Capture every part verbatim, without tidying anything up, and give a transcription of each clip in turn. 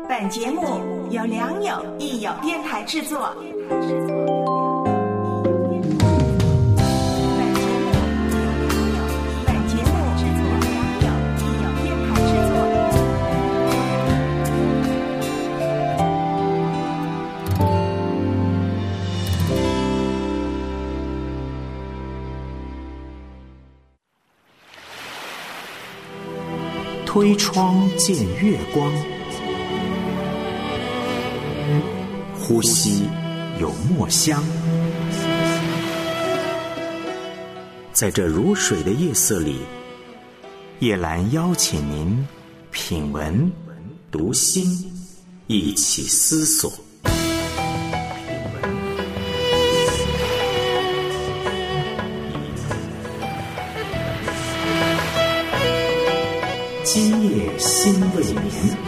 本节目由良友益友电台制作。 推窗见月光，呼吸有墨香。在这如水的夜色里，叶兰邀请您品文读心，一起思索。今夜心未眠。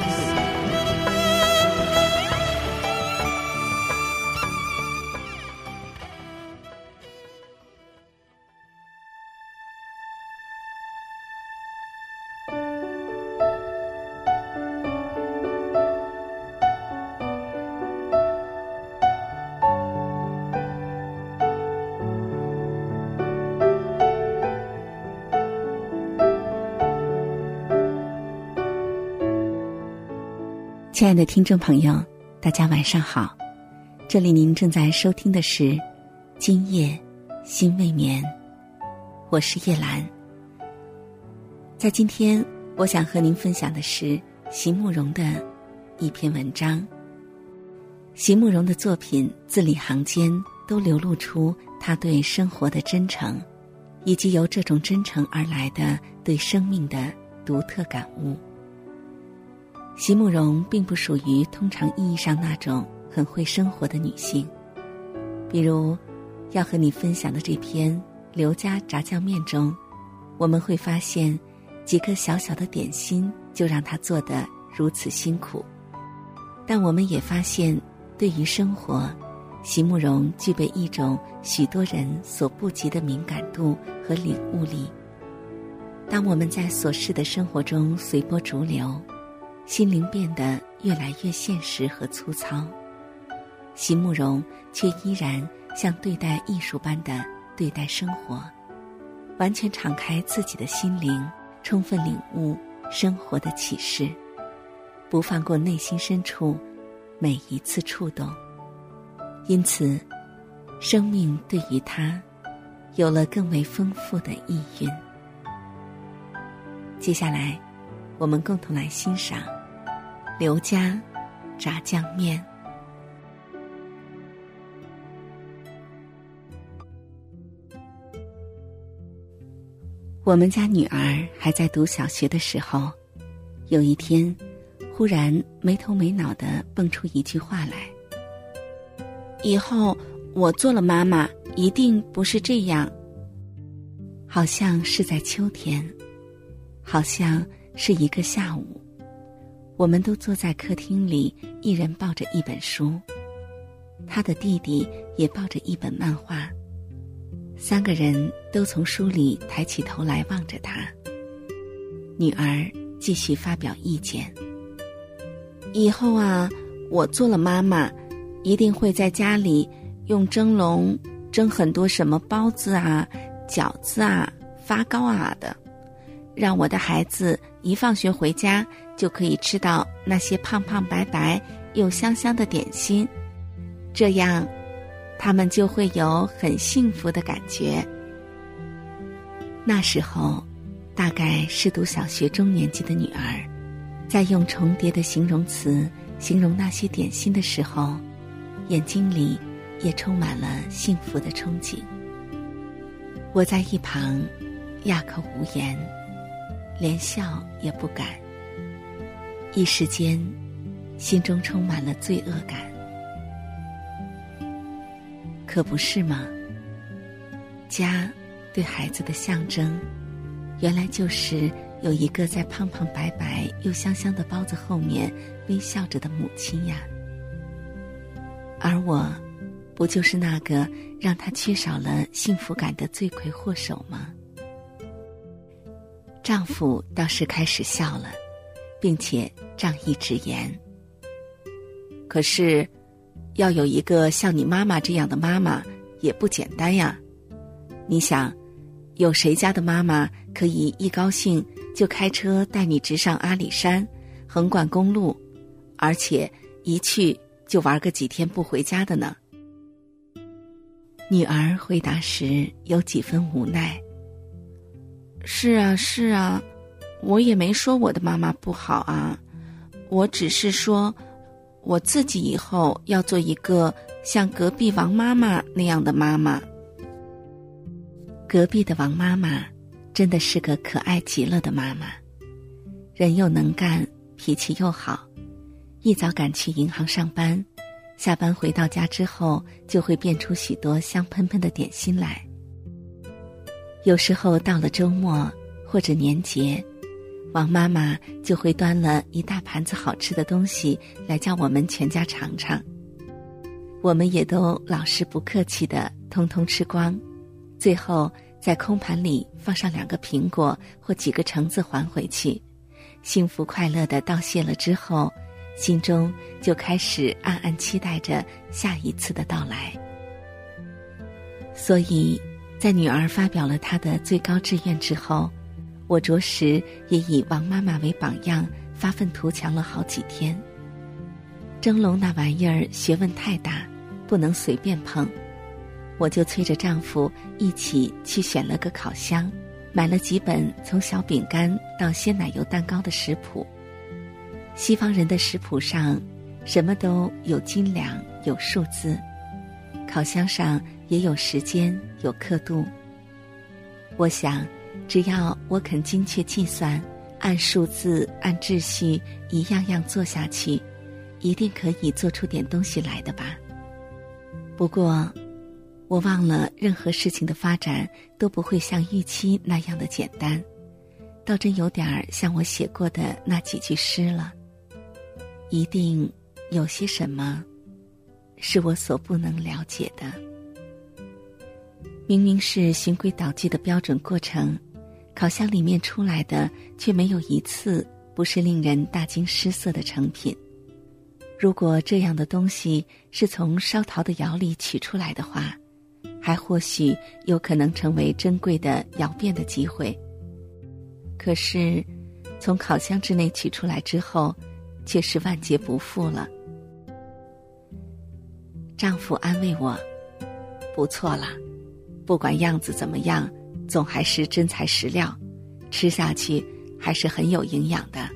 亲爱的听众朋友，大家晚上好，这里您正在收听的是今夜心未眠，我是叶兰。在今天我想和您分享的是席慕容的一篇文章。席慕容的作品字里行间都流露出他对生活的真诚，以及由这种真诚而来的对生命的独特感悟。席慕容并不属于通常意义上那种很会生活的女性，比如要和你分享的这篇刘家炸酱面中，我们会发现几个小小的点心就让她做得如此辛苦，但我们也发现对于生活，席慕容具备一种许多人所不及的敏感度和领悟力。当我们在琐事的生活中随波逐流，心灵变得越来越现实和粗糙，席慕容却依然像对待艺术般的对待生活，完全敞开自己的心灵，充分领悟生活的启示，不放过内心深处每一次触动。因此，生命对于他有了更为丰富的意蕴。接下来，我们共同来欣赏刘家炸酱面。我们家女儿还在读小学的时候，有一天忽然没头没脑地蹦出一句话来：以后我做了妈妈一定不是这样。好像是在秋天，好像是一个下午，我们都坐在客厅里，一人抱着一本书，他的弟弟也抱着一本漫画，三个人都从书里抬起头来望着他。女儿继续发表意见：以后啊，我做了妈妈，一定会在家里用蒸笼蒸很多什么包子啊、饺子啊、发糕啊的，让我的孩子一放学回家就可以吃到那些胖胖白白又香香的点心，这样他们就会有很幸福的感觉。那时候大概是读小学中年级的女儿，在用重叠的形容词形容那些点心的时候，眼睛里也充满了幸福的憧憬。我在一旁哑口无言，连笑也不敢，一时间心中充满了罪恶感。可不是吗？家对孩子的象征，原来就是有一个在胖胖白白又香香的包子后面微笑着的母亲呀。而我不就是那个让他缺少了幸福感的罪魁祸首吗？丈夫倒是开始笑了，并且仗义直言： 可是要有一个像你妈妈这样的妈妈也不简单呀。你想，有谁家的妈妈可以一高兴就开车带你直上阿里山、横贯公路，而且一去就玩个几天不回家的呢？女儿回答时有几分无奈。是啊是啊，我也没说我的妈妈不好啊，我只是说我自己以后要做一个像隔壁王妈妈那样的妈妈。隔壁的王妈妈真的是个可爱极了的妈妈，人又能干，脾气又好，一早赶去银行上班，下班回到家之后就会变出许多香喷喷的点心来。有时候到了周末或者年节，王妈妈就会端了一大盘子好吃的东西来叫我们全家尝尝，我们也都老实不客气的通通吃光，最后在空盘里放上两个苹果或几个橙子还回去，幸福快乐的道谢了之后，心中就开始暗暗期待着下一次的到来。所以在女儿发表了她的最高志愿之后，我着实也以王妈妈为榜样，发愤图强了好几天。蒸笼那玩意儿学问太大，不能随便碰，我就催着丈夫一起去选了个烤箱，买了几本从小饼干到鲜奶油蛋糕的食谱。西方人的食谱上什么都有斤两，有数字，烤箱上也有时间，有刻度。我想只要我肯精确计算，按数字按秩序一样样做下去，一定可以做出点东西来的吧。不过我忘了任何事情的发展都不会像预期那样的简单，倒真有点像我写过的那几句诗了。一定有些什么是我所不能了解的。明明是循规蹈矩的标准过程，烤箱里面出来的却没有一次不是令人大惊失色的成品。如果这样的东西是从烧陶的窑里取出来的话，还或许有可能成为珍贵的窑变的机会。可是从烤箱之内取出来之后，却是万劫不复了。丈夫安慰我，不错啦，不管样子怎么样，总还是真材实料，吃下去还是很有营养的。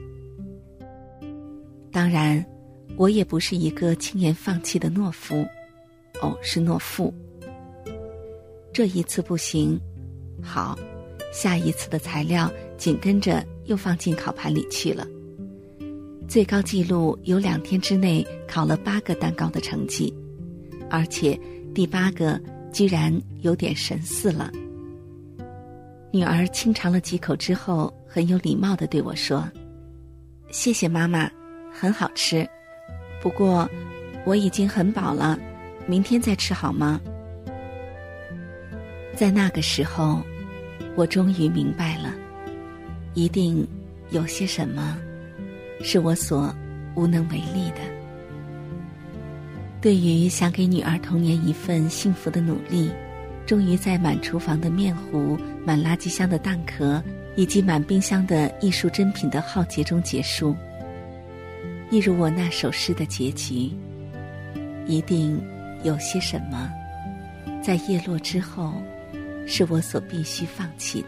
当然我也不是一个轻言放弃的懦夫，哦，是懦妇。这一次不行，好，下一次的材料紧跟着又放进烤盘里去了。最高纪录有两天之内烤了八个蛋糕的成绩，而且第八个居然有点神似了。女儿轻尝了几口之后，很有礼貌地对我说，谢谢妈妈，很好吃，不过我已经很饱了，明天再吃好吗？在那个时候，我终于明白了，一定有些什么是我所无能为力的。对于想给女儿童年一份幸福的努力，终于在满厨房的面糊、满垃圾箱的蛋壳以及满冰箱的艺术珍品的浩劫中结束。一如我那首诗的结局，一定有些什么在叶落之后是我所必须放弃的。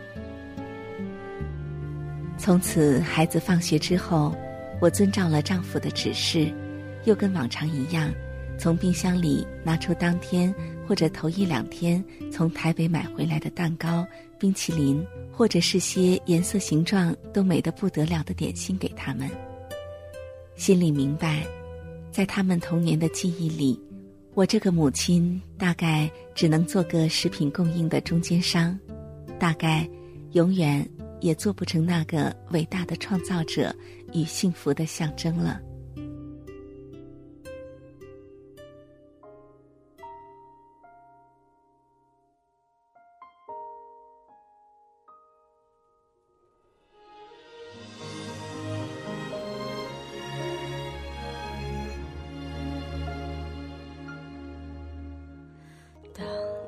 从此孩子放学之后，我遵照了丈夫的指示，又跟往常一样，从冰箱里拿出当天或者头一两天从台北买回来的蛋糕、冰淇淋，或者是些颜色形状都美得不得了的点心给他们。心里明白，在他们童年的记忆里，我这个母亲大概只能做个食品供应的中间商，大概永远也做不成那个伟大的创造者与幸福的象征了。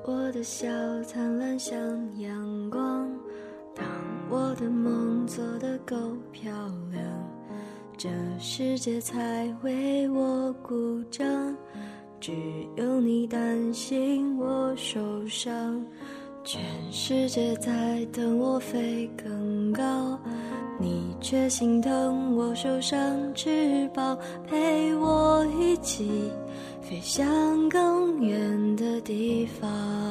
我的笑灿烂像阳光，当我的梦做得够漂亮，这世界才为我鼓掌。只有你担心我受伤，全世界在等我飞更高，你却心疼我受伤翅膀，陪我一起飞向更远的地方。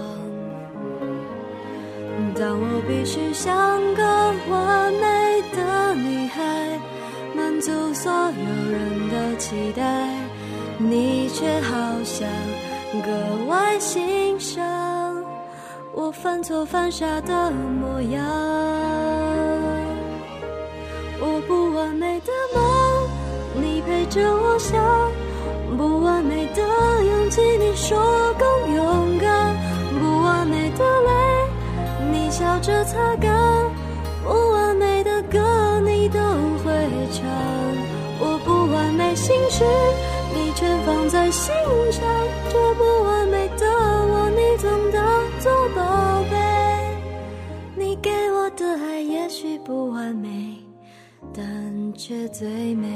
当我必须像个完美的女孩，满足所有人的期待，你却好像格外欣赏我犯错犯傻的模样。我不完美的梦，你陪着我想，不完美的勇气，你说更勇敢，不完美的泪，你笑着擦干，不完美的歌你都会唱。我不完美心事，你全放在心上，这不完美的我，你总当作宝贝。你给我的爱也许不完美，但却最美。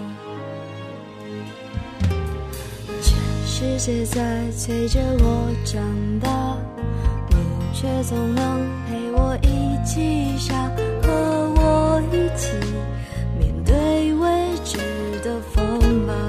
全世界在催着我长大，你却总能陪我一起傻，和我一起面对未知的锋芒。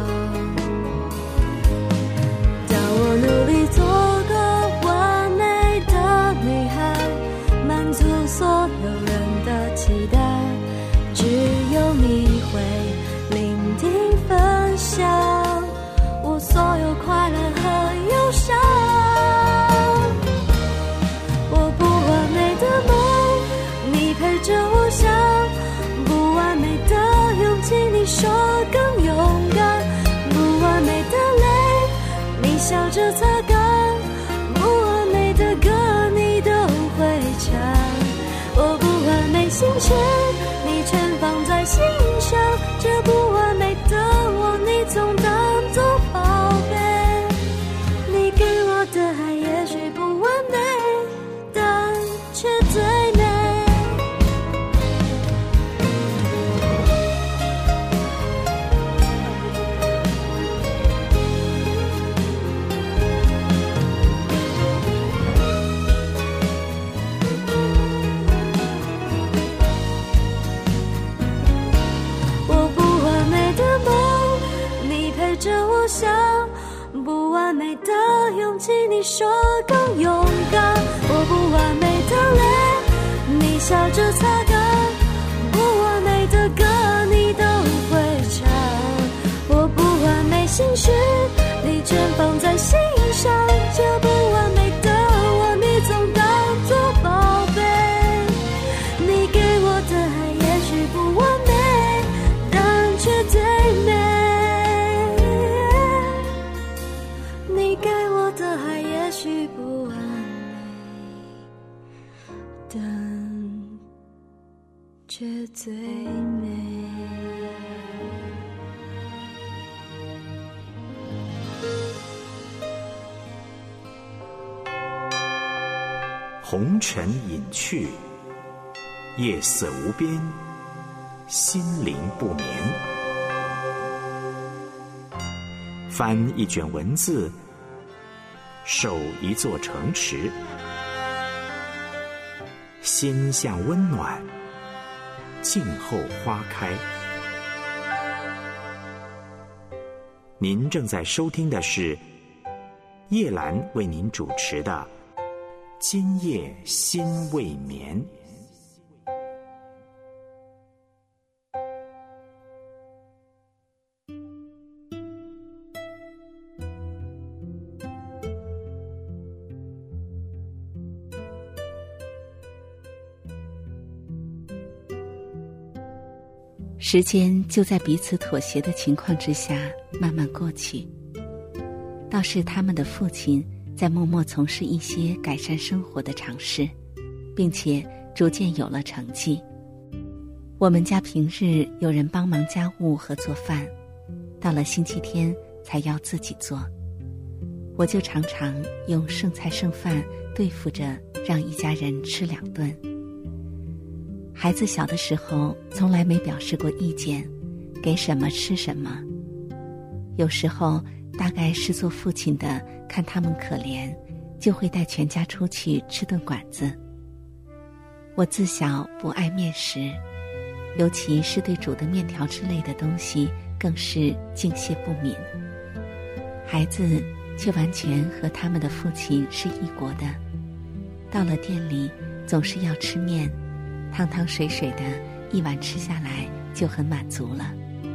当我努力做个完美的女孩，满足所有人的期待，只有你会聆听分享我所有快乐和忧伤。我不完美的梦，你陪着我想，不完美的勇气，你说更勇敢，不完美的泪，你笑着擦干，不完美的歌你都会唱。我不完美心事，你全放在心上，这不完美的我，你总当作宝贝。你给我的爱也许不完美，但却最美。想不完美的勇气，你说更勇敢，我不完美的泪，你笑着擦干，不完美的歌你都会唱。我不完美心事，你全放在心上，这不完美的我，你总当作宝贝。你给我的爱也许不完美，但却最美。你给我的爱也许不完美，但却最美。 红尘隐去，夜色无边，心灵不眠。翻一卷文字，守一座城池，心向温暖，静候花开。您正在收听的是叶兰为您主持的《今夜心未眠》。 时间就在彼此妥协的情况之下慢慢过去。倒是他们的父亲在默默从事一些改善生活的尝试，并且逐渐有了成绩。我们家平日有人帮忙家务和做饭，到了星期天才要自己做。 我就常常用剩菜剩饭对付着，让一家人吃两顿。孩子小的时候从来没表示过意见，给什么吃什么。有时候大概是做父亲的看他们可怜，就会带全家出去吃顿馆子。我自小不爱面食，尤其是对煮的面条之类的东西更是敬谢不敏。孩子却完全和他们的父亲是一国的，到了店里总是要吃面，汤汤水水的一碗吃下来就很满足了。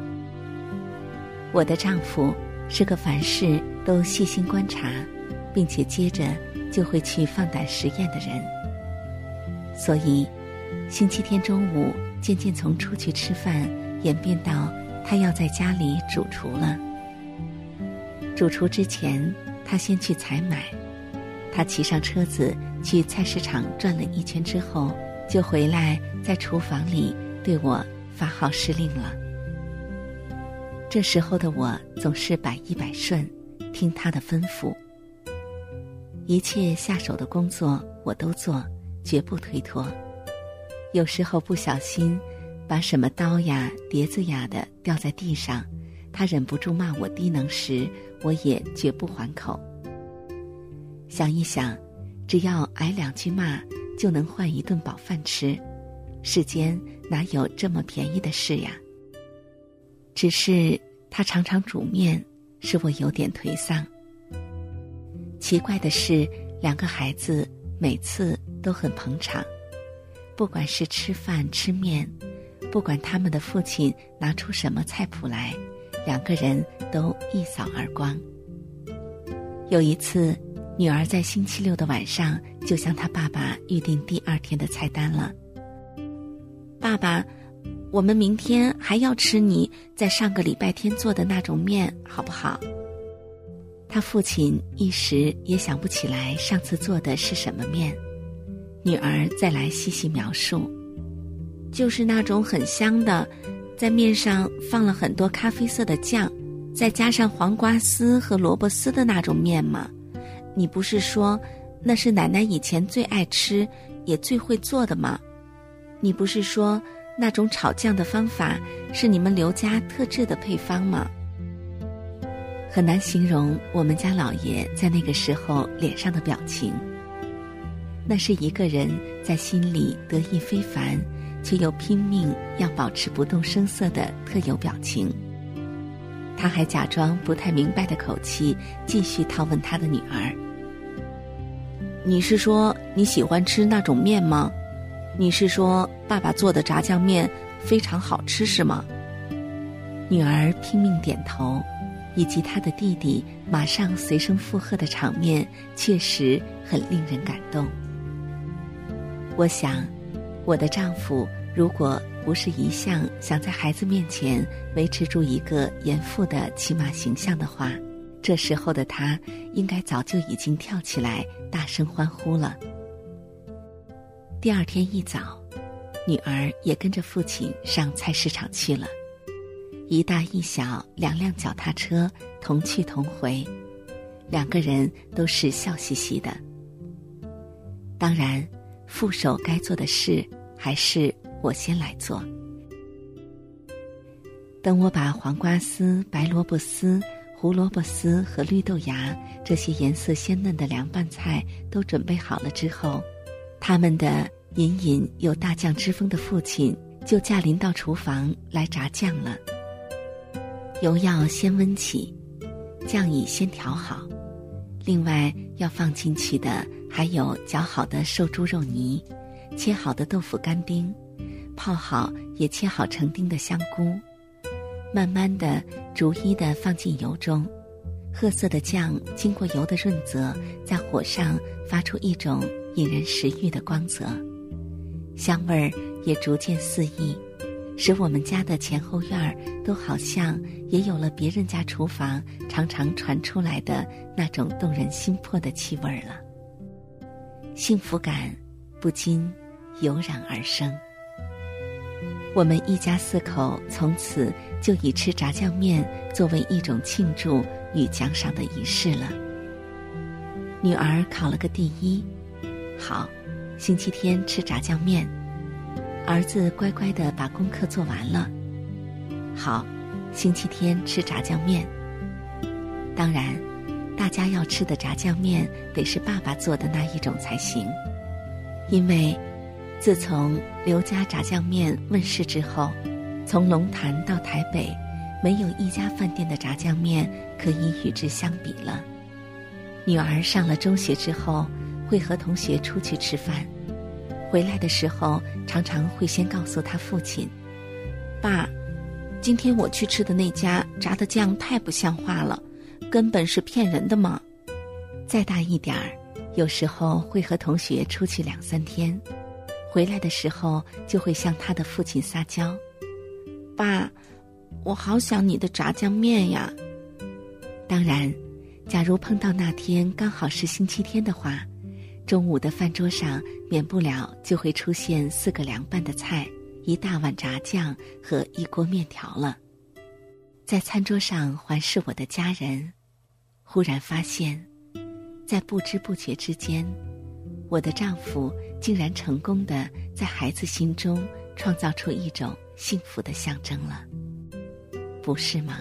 我的丈夫是个凡事都细心观察，并且接着就会去放胆实验的人，所以星期天中午渐渐从出去吃饭演变到他要在家里主厨了。主厨之前他先去采买，他骑上车子去菜市场转了一圈之后，就回来在厨房里对我发号施令了。这时候的我总是百依百顺，听他的吩咐，一切下手的工作我都做，绝不推脱。有时候不小心把什么刀呀碟子呀的掉在地上，他忍不住骂我低能时，我也绝不还口。想一想，只要挨两句骂就能换一顿饱饭吃，世间哪有这么便宜的事呀？只是他常常煮面，使我有点颓丧。奇怪的是，两个孩子每次都很捧场，不管是吃饭吃面，不管他们的父亲拿出什么菜谱来，两个人都一扫而光。有一次，女儿在星期六的晚上就向她爸爸预定第二天的菜单了。爸爸，我们明天还要吃你在上个礼拜天做的那种面，好不好？他父亲一时也想不起来上次做的是什么面，女儿再来细细描述，就是那种很香的，在面上放了很多咖啡色的酱，再加上黄瓜丝和萝卜丝的那种面吗？你不是说那是奶奶以前最爱吃也最会做的吗？你不是说那种炒酱的方法是你们刘家特制的配方吗？很难形容我们家老爷在那个时候脸上的表情，那是一个人在心里得意非凡，却又拼命要保持不动声色的特有表情。他还假装不太明白的口气继续拷问他的女儿，你是说你喜欢吃那种面吗？你是说爸爸做的炸酱面非常好吃是吗？女儿拼命点头，以及他的弟弟马上随声附和的场面确实很令人感动。我想，我的丈夫如果不是一向想在孩子面前维持住一个严父的起码形象的话，这时候的他应该早就已经跳起来大声欢呼了。第二天一早，女儿也跟着父亲上菜市场去了，一大一小两辆脚踏车同去同回，两个人都是笑嘻嘻的。当然，副手该做的事还是我先来做。等我把黄瓜丝、白萝卜丝、胡萝卜丝和绿豆芽这些颜色鲜嫩的凉拌菜都准备好了之后，他们的隐隐有大酱之风的父亲就驾临到厨房来炸酱了。油要先温起，酱已先调好，另外要放进去的还有搅好的瘦猪肉泥，切好的豆腐干丁，泡好也切好成丁的香菇，慢慢的逐一的放进油中，褐色的酱经过油的润泽，在火上发出一种引人食欲的光泽，香味儿也逐渐四溢，使我们家的前后院儿都好像也有了别人家厨房常常传出来的那种动人心魄的气味了。幸福感不禁油然而生。我们一家四口从此就以吃炸酱面作为一种庆祝与奖赏的仪式了。 女儿考了个第一，好，星期天吃炸酱面。儿子乖乖地把功课做完了，好，星期天吃炸酱面。当然，大家要吃的炸酱面得是爸爸做的那一种才行，因为自从刘家炸酱面问世之后，从龙潭到台北，没有一家饭店的炸酱面可以与之相比了。女儿上了中学之后，会和同学出去吃饭，回来的时候常常会先告诉他父亲，爸，今天我去吃的那家炸的酱太不像话了，根本是骗人的嘛。再大一点儿，有时候会和同学出去两三天，回来的时候就会向他的父亲撒娇，爸，我好想你的炸酱面呀。当然，假如碰到那天刚好是星期天的话，中午的饭桌上免不了就会出现四个凉拌的菜，一大碗炸酱和一锅面条了。在餐桌上环视我的家人，忽然发现，在不知不觉之间，我的丈夫竟然成功地在孩子心中创造出一种幸福的象征了，不是吗？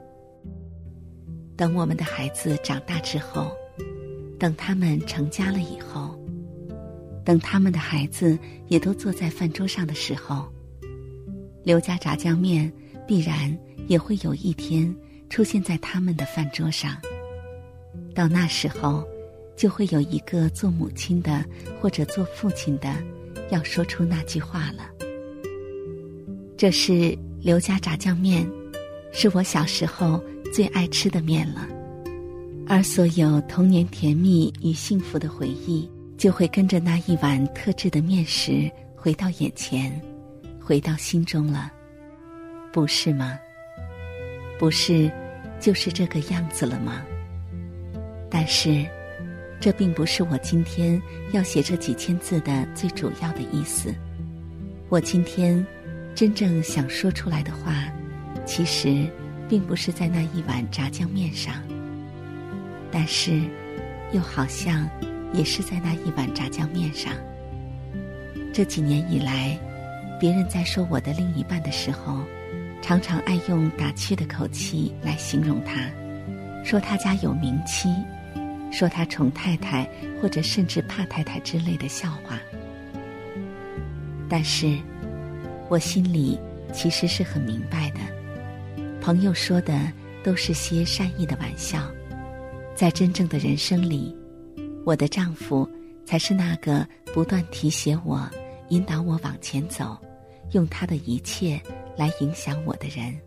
等我们的孩子长大之后，等他们成家了以后，等他们的孩子也都坐在饭桌上的时候，刘家炸酱面必然也会有一天出现在他们的饭桌上。到那时候，就会有一个做母亲的或者做父亲的要说出那句话了。这是刘家炸酱面，是我小时候最爱吃的面了，而所有童年甜蜜与幸福的回忆，就会跟着那一碗特制的面食回到眼前，回到心中了，不是吗？不是就是这个样子了吗？但是这并不是我今天要写这几千字的最主要的意思。我今天真正想说出来的话，其实并不是在那一碗炸酱面上，但是又好像也是在那一碗炸酱面上。这几年以来，别人在说我的另一半的时候，常常爱用打趣的口气来形容他，说他家有名妻，说他宠太太或者甚至怕太太之类的笑话。但是我心里其实是很明白的，朋友说的都是些善意的玩笑，在真正的人生里，我的丈夫才是那个不断提携我、引导我往前走，用他的一切来影响我的人。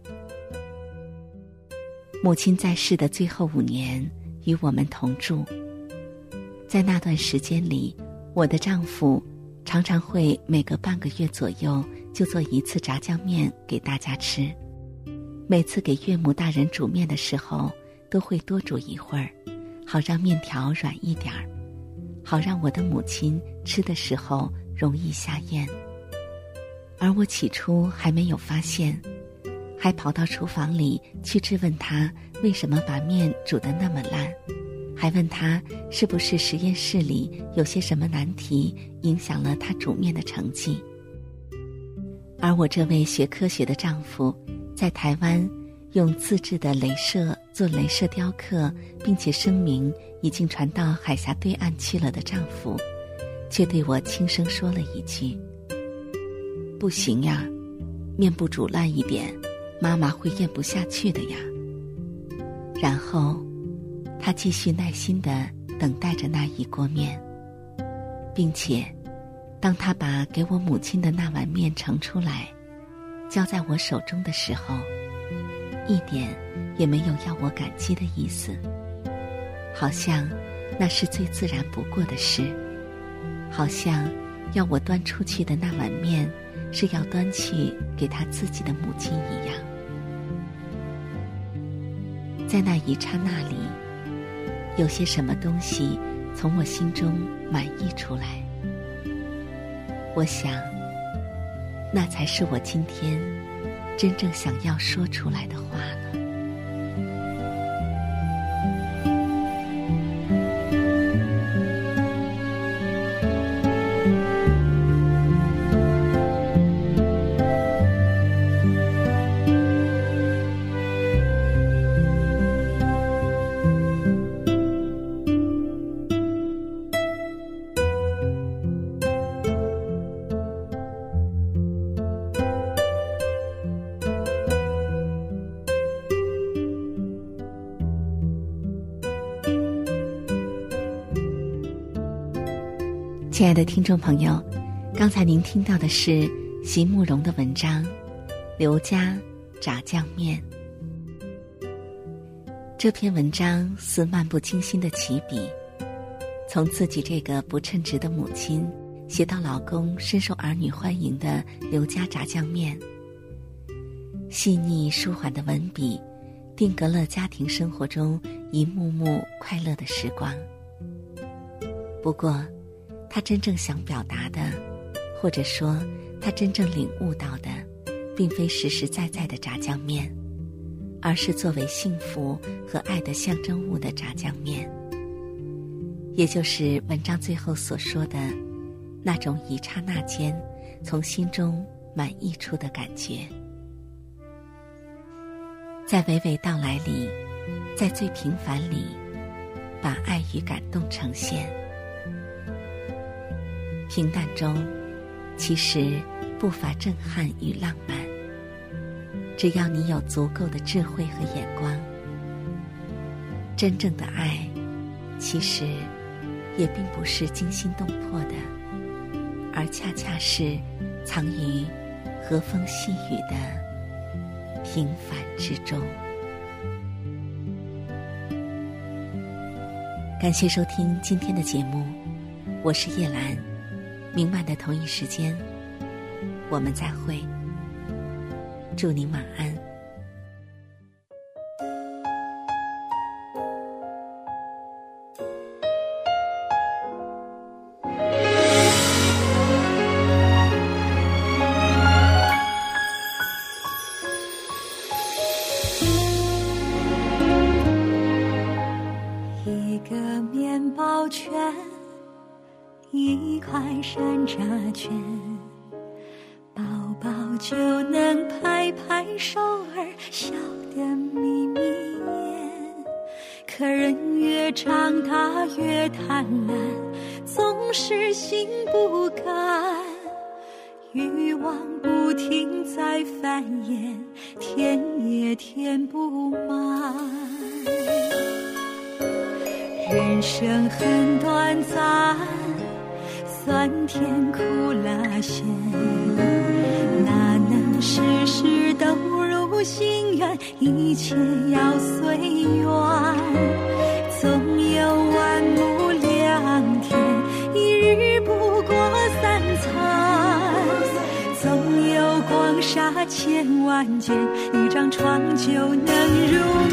母亲在世的最后五年与我们同住，在那段时间里，我的丈夫常常会每隔半个月左右就做一次炸酱面给大家吃。每次给岳母大人煮面的时候，都会多煮一会儿，好让面条软一点儿，好让我的母亲吃的时候容易下咽。而我起初还没有发现，还跑到厨房里去质问他为什么把面煮得那么烂，还问他是不是实验室里有些什么难题影响了他煮面的成绩。而我这位学科学的丈夫，在台湾用自制的雷射做雷射雕刻，并且声明已经传到海峡对岸去了的丈夫，却对我轻声说了一句：不行呀，面不煮烂一点，妈妈会咽不下去的呀。然后他继续耐心地等待着那一锅面，并且当他把给我母亲的那碗面盛出来交在我手中的时候，一点也没有要我感激的意思，好像那是最自然不过的事，好像要我端出去的那碗面是要端去给他自己的母亲一样。在那一刹那里，有些什么东西从我心中满溢出来，我想那才是我今天真正想要说出来的话了。 亲爱的听众朋友，刚才您听到的是席慕容的文章《刘家炸酱面》。这篇文章似漫不经心的起笔，从自己这个不称职的母亲写到老公深受儿女欢迎的刘家炸酱面，细腻舒缓的文笔定格了家庭生活中一幕幕快乐的时光。不过他真正想表达的，或者说他真正领悟到的，并非实实在在的炸酱面，而是作为幸福和爱的象征物的炸酱面，也就是文章最后所说的那种一刹那间从心中满溢出的感觉。在娓娓道来里，在最平凡里，把爱与感动呈现。平淡中其实不乏震撼与浪漫，只要你有足够的智慧和眼光。真正的爱其实也并不是惊心动魄的，而恰恰是藏于和风细雨的平凡之中。感谢收听今天的节目，我是叶兰。明晚的同一时间我们再会，祝您晚安。 一个面包圈，一块山楂卷，宝宝就能拍拍手儿，笑得眯眯眼。可人越长大越贪婪，总是心不甘，欲望不停在繁衍，填也填不满。人生很短暂，酸甜苦辣咸，哪能事事都如心愿，一切要随缘。总有万亩良田，一日不过三餐，总有光纱千万间，一张床就能如